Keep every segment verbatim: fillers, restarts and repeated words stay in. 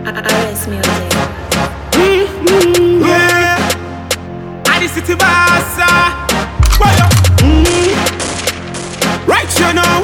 Arrest music. Mm-hmm, yeah. I the city boss. Mm-hmm. Right, you know.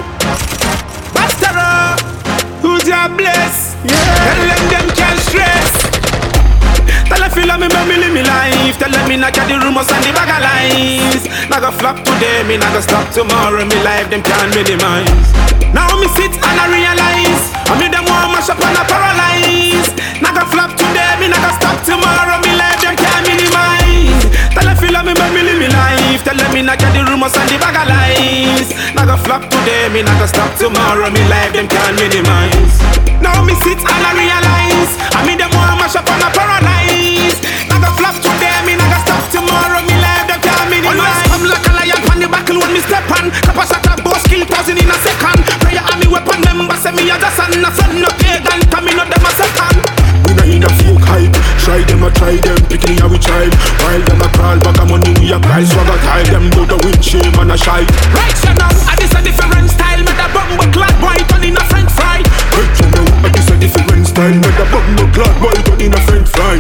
Bastara. Who's your bless? Yeah. Tell them them can't stress. Tell them feel me, me live me life. Tell them me not get the rumors and the bag of lies. Not go flop today, me not go stop tomorrow. Me life them can't minimize. Now me sit and I realize I me them want mash up and I paralyze. Not go flop today, me not go stop tomorrow. Me life them can't minimize. Tell them feel me, me live me life. Tell them me not get the rumors and the bag of lies. Not go flop today, me not go stop tomorrow. Me life them can't minimize. Now me sit and I realize I me them want mash up and I paralyze. Not go flop today, me not go stop tomorrow. Me life them can't minimize. Always come like a lion on the back when me step on. Cap a shot a boss kill thousand in a second. Prayer and me weapon member say me a just son. A son no pagan come in up them a second. We not in a fake hype. Try them a try them. Picking how we child. While them a crawl back a money we a cry. Swagger tie them do the wind shame and a shy. Right so now I this a different style. Made a bumble clad boy turn in a french fry. Right so now I this a different style. Made a bumble clad boy turn in a french fry.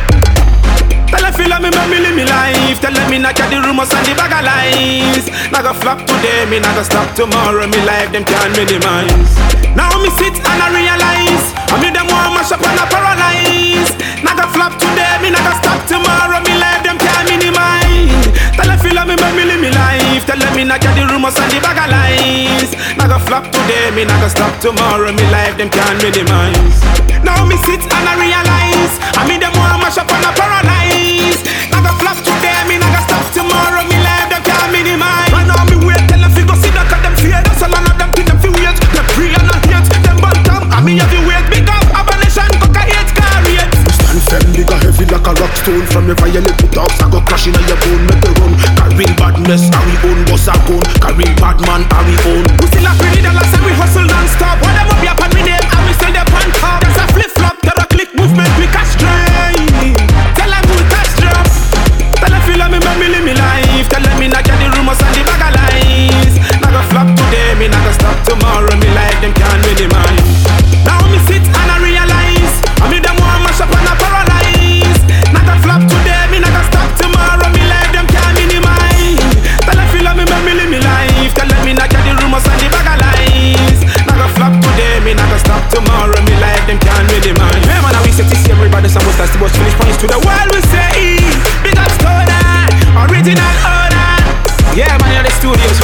Tell them feel me, me live me life. Tell them me not get the rumors and the bag of lies. Not go flop today, me not go stop tomorrow. Me life them can't minimize. Now me sit and I realize I me them want mash up and I paralyze. Not go flop today, me not go stop tomorrow. Me life them can't minimize. Tell them feel me, me live me life. Tell them me not get the rumors and the bag of lies. Not go flop today, me not go stop tomorrow. Me life them can't minimize. Now me sit and I realize I me them want mash up and I paralyze. Not go flop today, me not go stop tomorrow. Me life them can't minimize. Right now me wait, tell them fi go sit down 'cause them fear. That's all of them think them fi wait. Them free and not hate. Them bottom and me have to wait. Big up abomination, coca hate, car rate. Stand firm, nigga heavy like a rock stone. From your violate to dogs, I go crashing on your bone. Make the run, carry badness, how we own. Boss our gun, carry bad man, how we own. We still a pretty dollars and we hustle non-stop. What them up here upon me name and we still there on top. There's a flip-flop, there a click movement, we catch train. Tell them who touch drop. Tell them feel me, me live me life. Tell them me not get the rumors and the bag of lies. Not go flop today, me not go stop tomorrow. Me life them can't minimize. Now me sit and I realize I me them want mash up and I paralyze. Not go flop today, me not go stop tomorrow. Me life them can't minimize. Tell them feel me, me live me life. Tell them me not get the rumors and the bag of lies. Not go flop today, me not go stop tomorrow. Me life them can't minimize. Yeah man, I we set this here, everybody some was that's the most finish points to the world we say. Big up Stoner, original order. Yeah man, you're the studios.